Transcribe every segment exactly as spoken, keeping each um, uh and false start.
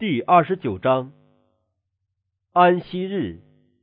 第二十九章，安息日。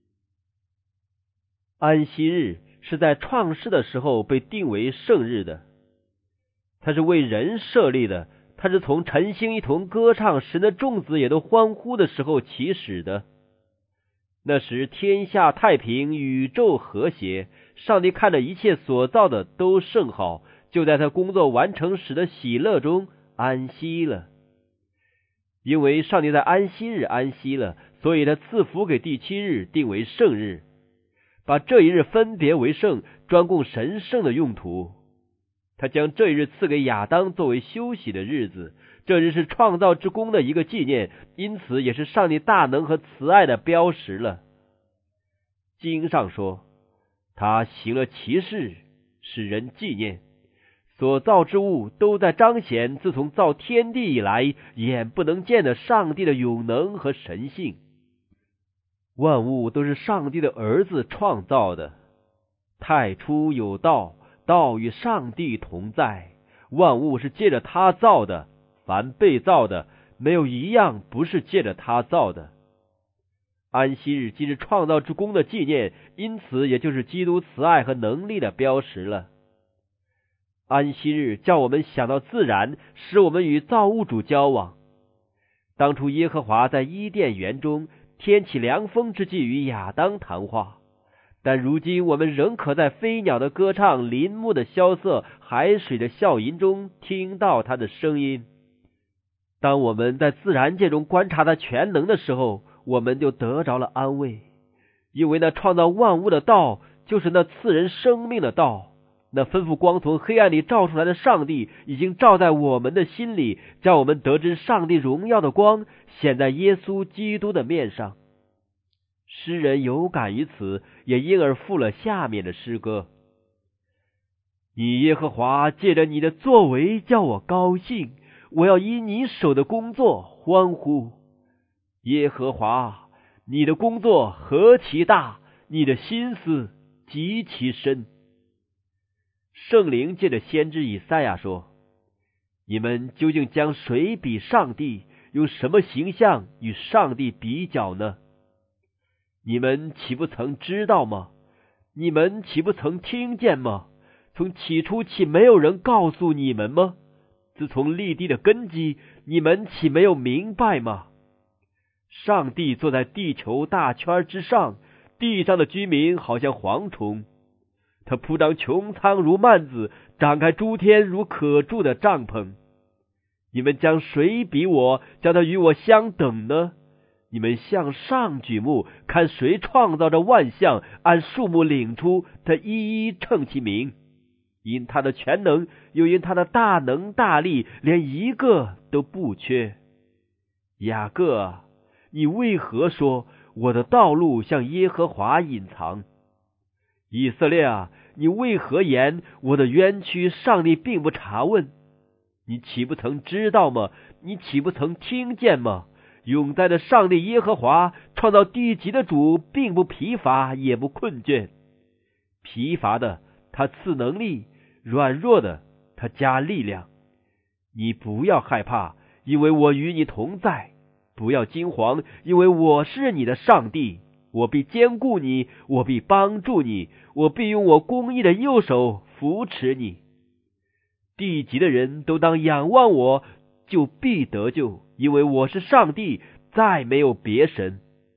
安息日是在创世的时候被定为圣日的，它是为人设立的，它是从晨星一同歌唱，神的众子也都欢呼的时候起始的。那时天下太平，宇宙和谐，上帝看着一切所造的都甚好，就在他工作完成时的喜乐中安息了。因为上帝在安息日安息了，所以他赐福给第七日，定为圣日，把这一日分别为圣，专供神圣的用途。他将这一日赐给亚当作为休息的日子，这日是创造之功的一个纪念，因此也是上帝大能和慈爱的标识了。经上说，他行了奇事，使人纪念。所造之物都在彰显自从造天地以来眼不能见的上帝的永能和神性。万物都是上帝的儿子创造的。太初有道，道与上帝同在，万物是借着他造的，凡被造的没有一样不是借着他造的。安息日既是创造之功的纪念，因此也就是基督慈爱和能力的标识了。安息日叫我们想到自然，使我们与造物主交往。当初耶和华在伊甸园中天起凉风之际与亚当谈话，但如今我们仍可在飞鸟的歌唱、林木的萧瑟、海水的笑吟中听到他的声音。当我们在自然界中观察他全能的时候，我们就得着了安慰，因为那创造万物的道就是那赐人生命的道。那吩咐光从黑暗里照出来的上帝已经照在我们的心里，叫我们得知上帝荣耀的光显在耶稣基督的面上。诗人有感于此，也因而附了下面的诗歌：你耶和华借着你的作为叫我高兴，我要因你手的工作欢呼。耶和华，你的工作何其大，你的心思极其深。圣灵借着先知以赛亚说，你们究竟将谁比上帝，用什么形象与上帝比较呢？你们岂不曾知道吗？你们岂不曾听见吗？从起初岂没有人告诉你们吗？自从立地的根基，你们岂没有明白吗？上帝坐在地球大圈之上，地上的居民好像蝗虫，他铺张穹苍如幔子，展开诸天如可住的帐篷。你们将谁比我，叫他与我相等呢？你们向上举目，看谁创造着万象，按数目领出，他一一称其名。因他的全能，又因他的大能大力，连一个都不缺。雅各啊，你为何说我的道路向耶和华隐藏？以色列啊，你为何言我的冤屈上帝并不查问？你岂不曾知道吗？你岂不曾听见吗？永在的上帝耶和华，创造地极的主，并不疲乏也不困倦。疲乏的他赐能力，软弱的他加力量。你不要害怕，因为我与你同在；不要惊惶，因为我是你的上帝。我必坚固你，我必帮助你，我必用我公义的右手扶持你。地极的人都当仰望我，就必得救，因为我是上帝，再没有别神。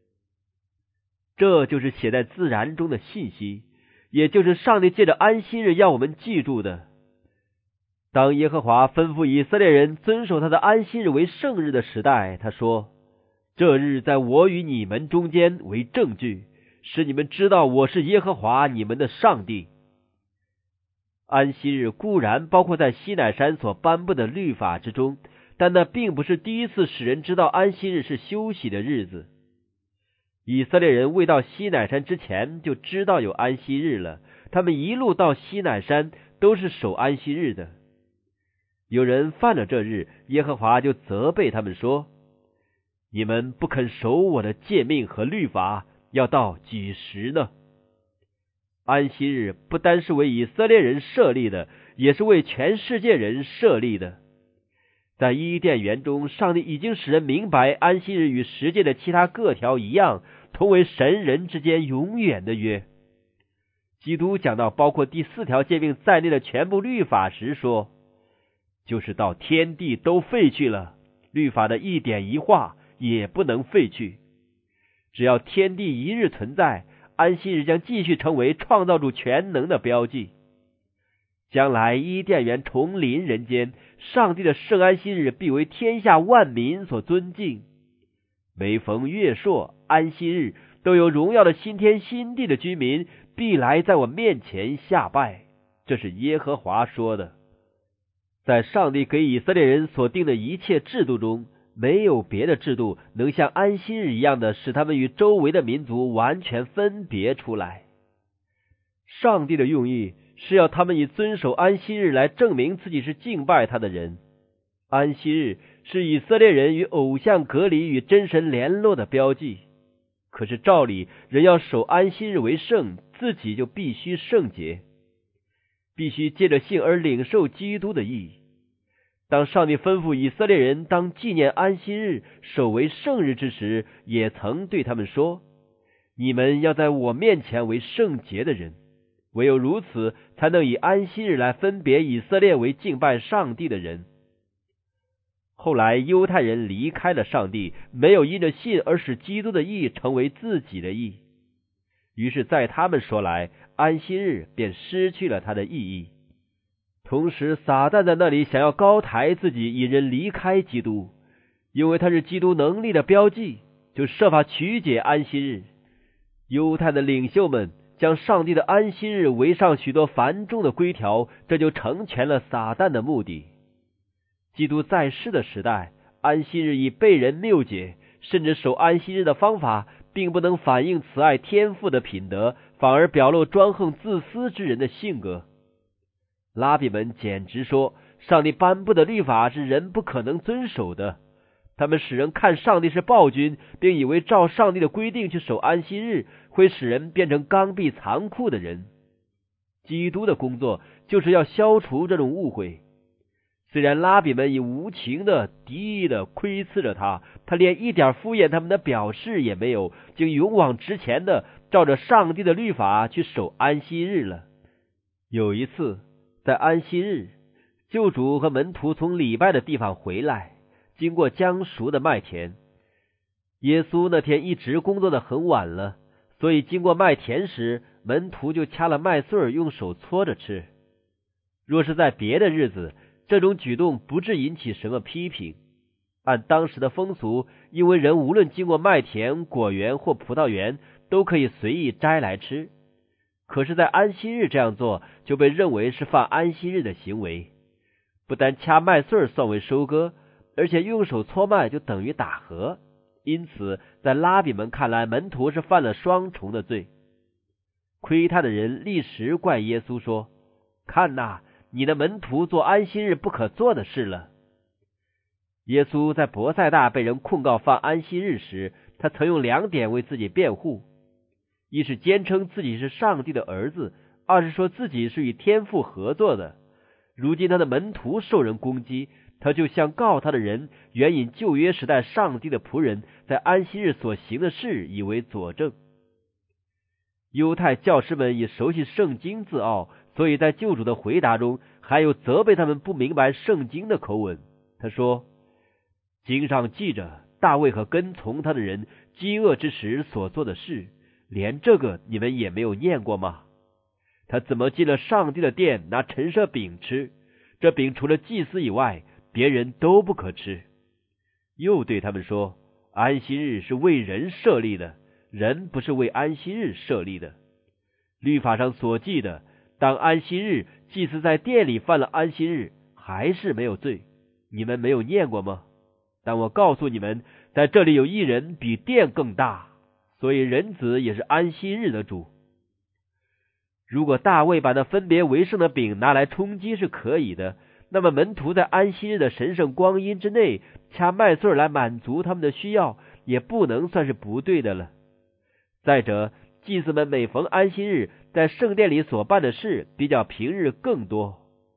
这就是写在自然中的信息，也就是上帝借着安息日要我们记住的。当耶和华吩咐以色列人遵守他的安息日为圣日的时代，他说，这日在我与你们中间为证据，使你们知道我是耶和华你们的上帝。安息日固然包括在西乃山所颁布的律法之中，但那并不是第一次使人知道安息日是休息的日子。以色列人未到西乃山之前就知道有安息日了，他们一路到西乃山都是守安息日的。有人犯了这日，耶和华就责备他们说，你们不肯守我的诫命和律法，要到几时呢？安息日不单是为以色列人设立的，也是为全世界人设立的。 在伊甸园中，上帝已经使人明白，安息日与十诫的其他各条一样，同为神人之间永远的约。基督讲到包括第四条诫命在内的全部律法时说，就是到天地都废去了，律法的一点一画也不能废去。只要天地一日存在，安息日将继续成为创造主全能的标记。将来伊甸园重临人间，上帝的圣安息日必为天下万民所尊敬。每逢月朔、安息日，都有荣耀的新天新地的居民必来在我面前下拜。这是耶和华说的。在上帝给以色列人所定的一切制度中，没有别的制度能像安息日一样的使他们与周围的民族完全分别出来。上帝的用意是要他们以遵守安息日来证明自己是敬拜他的人。安息日是以色列人与偶像隔离与真神联络的标记。可是照理，人要守安息日为圣，自己就必须圣洁，必须借着信而领受基督的义。当上帝吩咐以色列人当纪念安息日，守为圣日之时，也曾对他们说，你们要在我面前为圣洁的人，唯有如此，才能以安息日来分别以色列为敬拜上帝的人。后来犹太人离开了上帝，没有因着信而使基督的义成为自己的义，于是在他们说来，安息日便失去了它的意义。同时撒旦在那里想要高抬自己，引人离开基督，因为他是基督能力的标记，就设法曲解安息日。犹太的领袖们将上帝的安息日围上许多繁重的规条，这就成全了撒旦的目的。基督在世的时代，安息日已被人谬解，甚至守安息日的方法并不能反映慈爱天父的品德，反而表露专横自私之人的性格。拉比们简直说，上帝颁布的律法是人不可能遵守的。他们使人看上帝是暴君，并以为照上帝的规定去守安息日，会使人变成刚愎残酷的人。基督的工作就是要消除这种误会。虽然拉比们以无情的、敌意的窥刺着他，他连一点敷衍他们的表示也没有，竟勇往直前的照着上帝的律法去守安息日了。有一次在安息日，救主和门徒从礼拜的地方回来，经过将熟的麦田。耶稣那天一直工作的很晚了，所以经过麦田时，门徒就掐了麦穗用手搓着吃。若是在别的日子，这种举动不致引起什么批评。按当时的风俗，因为人无论经过麦田、果园或葡萄园，都可以随意摘来吃。可是在安息日这样做，就被认为是犯安息日的行为。不但掐麦穗算为收割，而且用手搓麦就等于打禾。因此在拉比们看来，门徒是犯了双重的罪。窥探的人立时怪耶稣说，看哪，你的门徒做安息日不可做的事了。耶稣在伯赛大被人控告犯安息日时，他曾用两点为自己辩护：一是坚称自己是上帝的儿子，二是说自己是与天父合作的。如今他的门徒受人攻击，他就向告他的人援引旧约时代上帝的仆人在安息日所行的事以为佐证。犹太教师们以熟悉圣经自傲，所以在救主的回答中还有责备他们不明白圣经的口吻。他说，经上记着大卫和跟从他的人饥饿之时所做的事，连这个你们也没有念过吗？他怎么进了上帝的殿，拿陈设饼吃？这饼除了祭司以外，别人都不可吃。又对他们说，安息日是为人设立的，人不是为安息日设立的。律法上所记的，当安息日祭司在殿里犯了安息日，还是没有罪，你们没有念过吗？但我告诉你们，在这里有一人比殿更大，所以人子也是安息日的主。如果大卫把那分别为圣的饼拿来充饥是可以的，那么门徒在安息日的神圣光阴之内掐麦穗来满足他们的需要，也不能算是不对的了。再者，祭司们每逢安息日在圣殿里所办的事比较平日更多。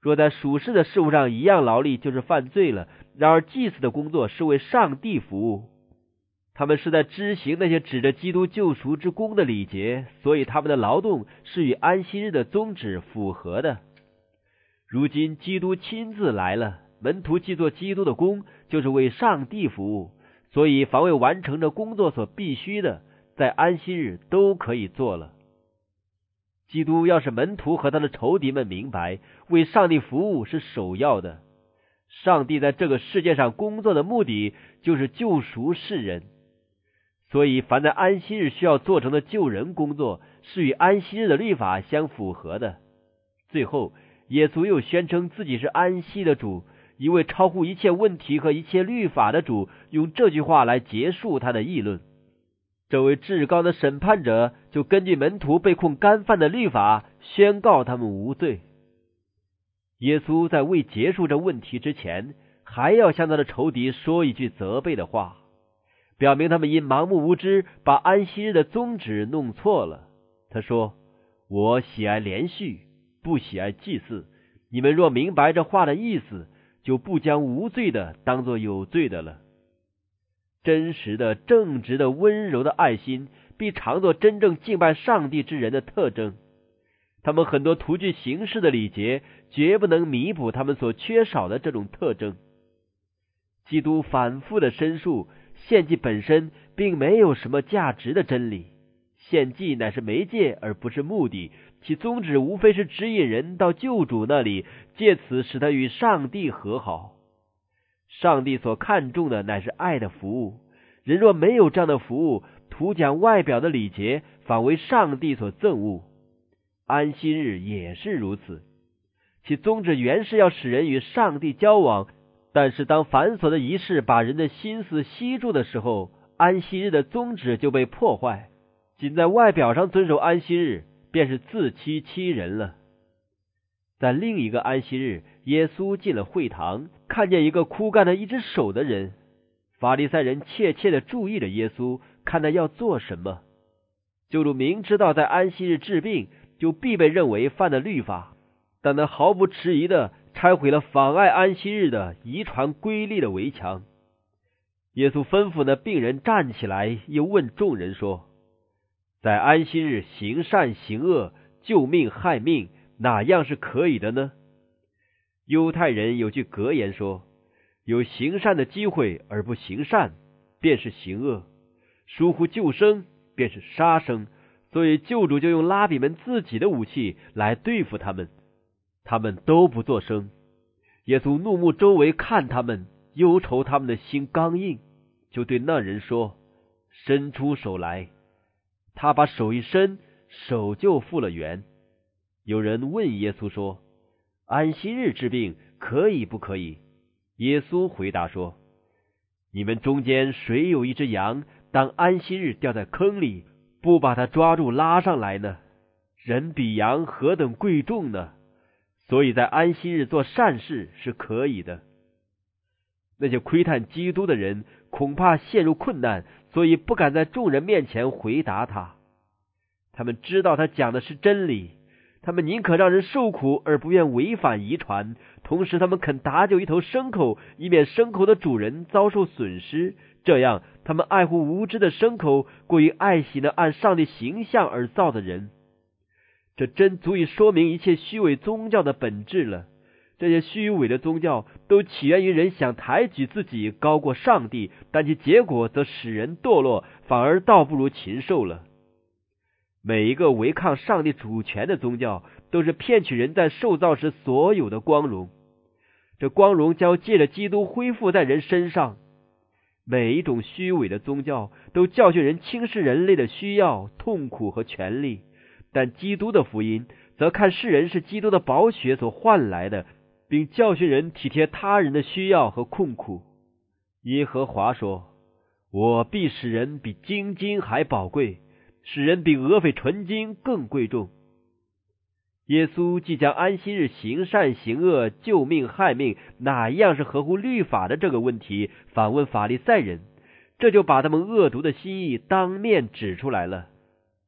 若在属世的事物上一样劳力，就是犯罪了。然而祭司的工作是为上帝服务，他们是在执行那些指着基督救赎之功的礼节，所以他们的劳动是与安息日的宗旨符合的。如今基督亲自来了，门徒既做基督的工，就是为上帝服务，所以凡为完成这工作所必须的，在安息日都可以做了。基督要使门徒和他的仇敌们明白，为上帝服务是首要的。上帝在这个世界上工作的目的就是救赎世人，所以凡在安息日需要做成的救人工作是与安息日的律法相符合的。最后耶稣又宣称自己是安息的主，一位超乎一切问题和一切律法的主，用这句话来结束他的议论。这位至高的审判者就根据门徒被控干犯的律法宣告他们无罪。耶稣在未结束这问题之前，还要向他的仇敌说一句责备的话，表明他们因盲目无知把安息日的宗旨弄错了。他说，我喜爱连续，不喜爱祭祀，你们若明白这话的意思，就不将无罪的当作有罪的了。真实的、正直的、温柔的爱心必常作真正敬拜上帝之人的特征。他们很多徒具形式的礼节绝不能弥补他们所缺少的这种特征。基督反复的申述，献祭本身并没有什么价值的真理，献祭乃是媒介而不是目的，其宗旨无非是指引人到救主那里，借此使他与上帝和好。上帝所看重的乃是爱的服务，人若没有这样的服务，图讲外表的礼节，反为上帝所憎恶。安息日也是如此，其宗旨原是要使人与上帝交往，但是当繁琐的仪式把人的心思吸住的时候，安息日的宗旨就被破坏。仅在外表上遵守安息日，便是自欺欺人了。在另一个安息日，耶稣进了会堂，看见一个枯干了一只手的人。法利赛人切切地注意着耶稣，看他要做什么。救主明知道在安息日治病就必被认为犯了律法，但他毫不迟疑地拆毁了妨碍安息日的遗传规律的围墙。耶稣吩咐那病人站起来，又问众人说，在安息日行善行恶，救命害命，哪样是可以的呢？犹太人有句格言说，有行善的机会而不行善，便是行恶；疏忽救生，便是杀生。所以救主就用拉比们自己的武器来对付他们，他们都不作声。耶稣怒目周围看他们，忧愁他们的心刚硬，就对那人说，伸出手来。他把手一伸，手就复了原。有人问耶稣说，安息日治病可以不可以？耶稣回答说，你们中间谁有一只羊，当安息日掉在坑里，不把它抓住拉上来呢？人比羊何等贵重呢？所以在安息日做善事是可以的。那些窥探基督的人恐怕陷入困难，所以不敢在众人面前回答他。他们知道他讲的是真理，他们宁可让人受苦而不愿违反遗传，同时他们肯打救一头牲口，以免牲口的主人遭受损失。这样他们爱护无知的牲口，过于爱惜那按上帝形象而造的人。这真足以说明一切虚伪宗教的本质了。这些虚伪的宗教都起源于人想抬举自己高过上帝，但其结果则使人堕落，反而倒不如禽兽了。每一个违抗上帝主权的宗教，都是骗取人在受造时所有的光荣，这光荣将借着基督恢复在人身上。每一种虚伪的宗教都教训人轻视人类的需要、痛苦和权利，但基督的福音则看世人是基督的宝血所换来的，并教训人体贴他人的需要和困苦。耶和华说，我必使人比精金还宝贵，使人比俄斐纯金更贵重。耶稣即将安息日行善行恶、救命害命哪一样是合乎律法的这个问题反问法利赛人，这就把他们恶毒的心意当面指出来了。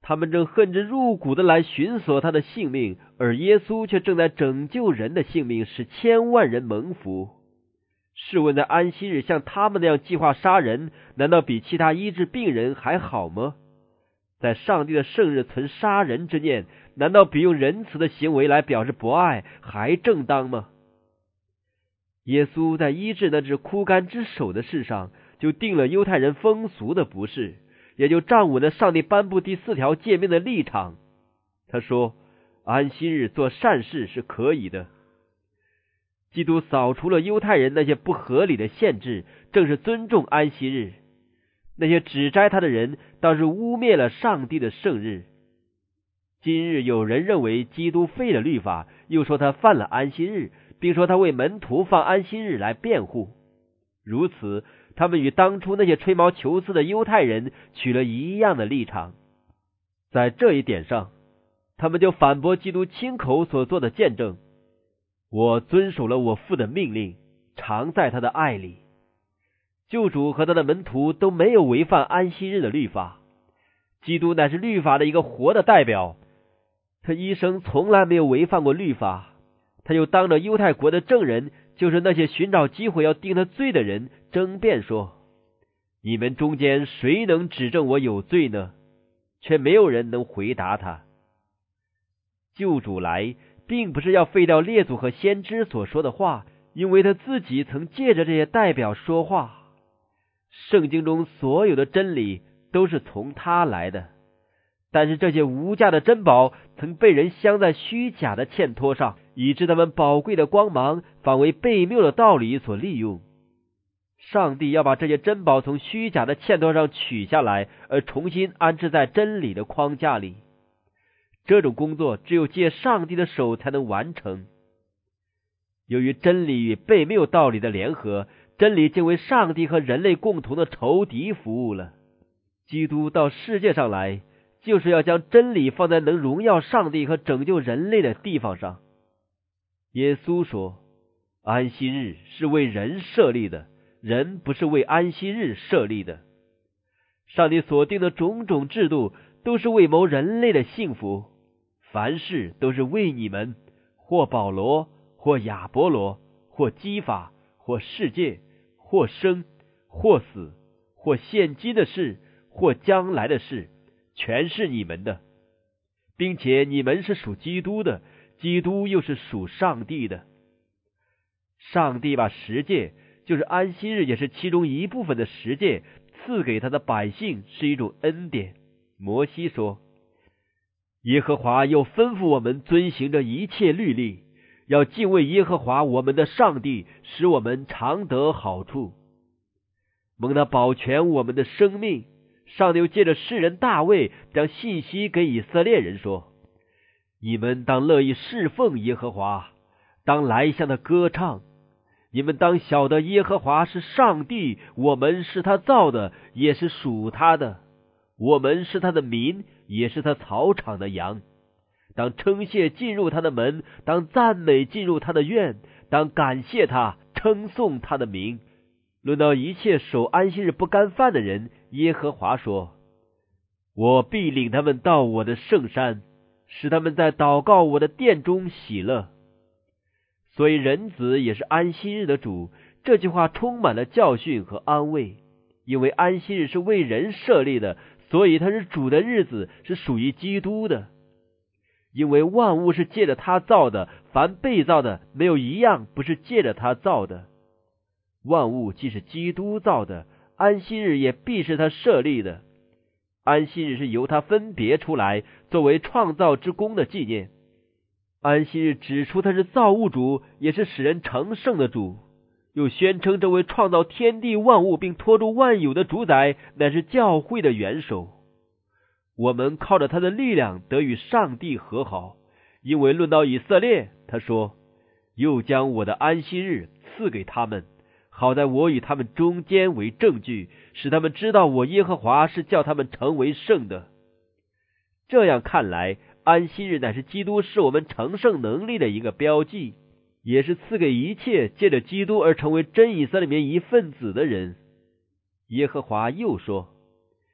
他们正恨之入骨的来寻索他的性命，而耶稣却正在拯救人的性命，使千万人蒙福。试问在安息日像他们那样计划杀人，难道比其他医治病人还好吗？在上帝的圣日存杀人之念，难道比用仁慈的行为来表示博爱还正当吗？耶稣在医治那只枯干之手的事上，就定了犹太人风俗的不是，也就站稳了上帝颁布第四条诫命的立场。他说，安息日做善事是可以的。基督扫除了犹太人那些不合理的限制，正是尊重安息日。那些指摘他的人，倒是污蔑了上帝的圣日。今日有人认为基督废了律法，又说他犯了安息日，并说他为门徒放安息日来辩护。如此，他们与当初那些吹毛求疵的犹太人取了一样的立场。在这一点上，他们就反驳基督亲口所做的见证：我遵守了我父的命令，常在他的爱里。救主和他的门徒都没有违犯安息日的律法，基督乃是律法的一个活的代表。他一生从来没有违犯过律法，他又当着犹太国的证人，就是那些寻找机会要定他罪的人，争辩说：你们中间谁能指证我有罪呢？却没有人能回答他。救主来并不是要废掉列祖和先知所说的话，因为他自己曾借着这些代表说话。圣经中所有的真理都是从他来的，但是这些无价的珍宝曾被人镶在虚假的欠托上，以致他们宝贵的光芒反为悖谬的道理所利用。上帝要把这些珍宝从虚假的欠托上取下来，而重新安置在真理的框架里。这种工作只有借上帝的手才能完成。由于真理与悖谬道理的联合，真理竟为上帝和人类共同的仇敌服务了。基督到世界上来，就是要将真理放在能荣耀上帝和拯救人类的地方上。耶稣说，安息日是为人设立的，人不是为安息日设立的。上帝所定的种种制度都是为谋人类的幸福，凡事都是为你们，或保罗，或亚波罗，或基法，或世界，或生，或死，或现今的事，或将来的事，全是你们的，并且你们是属基督的，基督又是属上帝的。上帝把十诫，就是安息日也是其中一部分的十诫，赐给他的百姓，是一种恩典。摩西说，耶和华又吩咐我们遵行着一切律例，要敬畏耶和华我们的上帝，使我们常得好处。蒙他保全我们的生命，上帝又借着诗人大卫将信息给以色列人说，你们当乐意侍奉耶和华，当来向他歌唱。你们当晓得耶和华是上帝，我们是他造的，也是属他的，我们是他的民，也是他草场的羊。当称谢进入他的门，当赞美进入他的院，当感谢他，称颂他的名。论到一切守安息日不干饭的人，耶和华说，我必领他们到我的圣山，使他们在祷告我的殿中喜乐。所以人子也是安息日的主，这句话充满了教训和安慰。因为安息日是为人设立的，所以它是主的日子，是属于基督的。因为万物是借着他造的，凡被造的没有一样不是借着他造的。万物既是基督造的，安息日也必是他设立的。安息日是由他分别出来，作为创造之功的纪念。安息日指出他是造物主，也是使人成圣的主，又宣称这位创造天地万物并托住万有的主宰，乃是教会的元首。我们靠着他的力量得与上帝和好，因为论到以色列，他说，又将我的安息日赐给他们，好在我与他们中间为证据，使他们知道我耶和华是叫他们成为圣的。这样看来，安息日乃是基督是我们成圣能力的一个标记，也是赐给一切借着基督而成为真以色列民一份子的人。耶和华又说，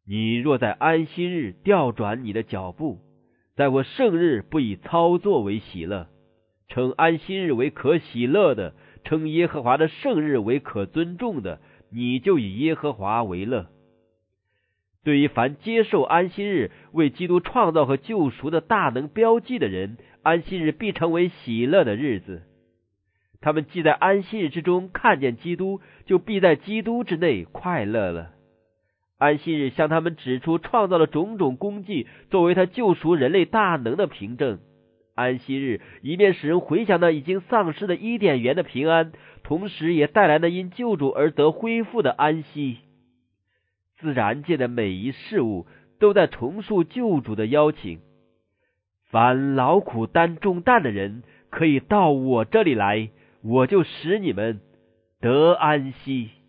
你若在安息日调转你的脚步，在我圣日不以操作为喜乐，称安息日为可喜乐的，称耶和华的圣日为可尊重的，你就以耶和华为乐。对于凡接受安息日为基督创造和救赎的大能标记的人，安息日必成为喜乐的日子。他们既在安息日之中看见基督，就必在基督之内快乐了。安息日向他们指出创造了种种功绩，作为他救赎人类大能的凭证。安息日一面使人回想那已经丧失的伊甸园的平安，同时也带来了因救主而得恢复的安息。自然界的每一事物都在重述救主的邀请。凡劳苦担重担的人，可以到我这里来，我就使你们得安息。